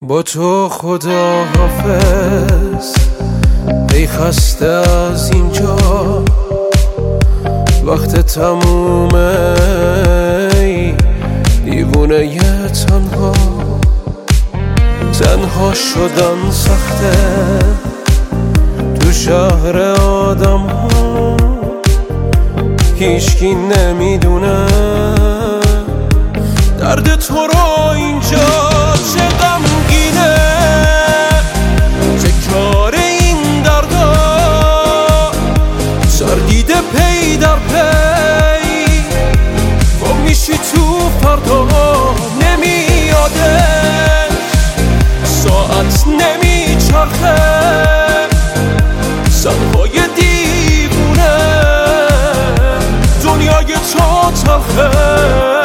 با تو خدا حافظ، ای خسته از اینجا وقت تمومه، ای دیوونه ی تنها شدن سخته تو شهر آدم ها، هیچکی نمیدونه درد تو رو اینجا چه غمگینه، چه کار این دردا سرگیده پی در پی، با میشی تو فردا نمیاده، ساعت نمیچرخه، سرهای دیوونه دنیای تو تلخه.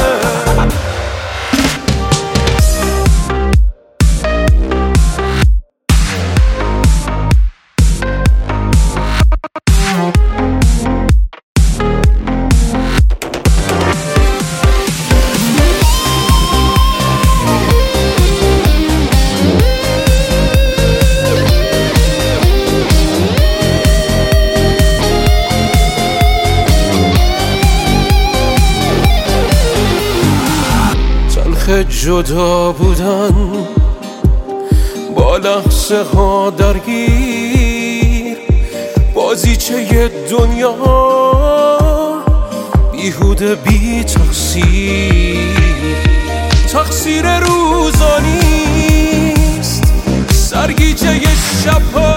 جدا بودن با لحظه ها درگیر، بازیچه دنیا بیهوده بی تقصیر روزانیست، سرگیجه شبها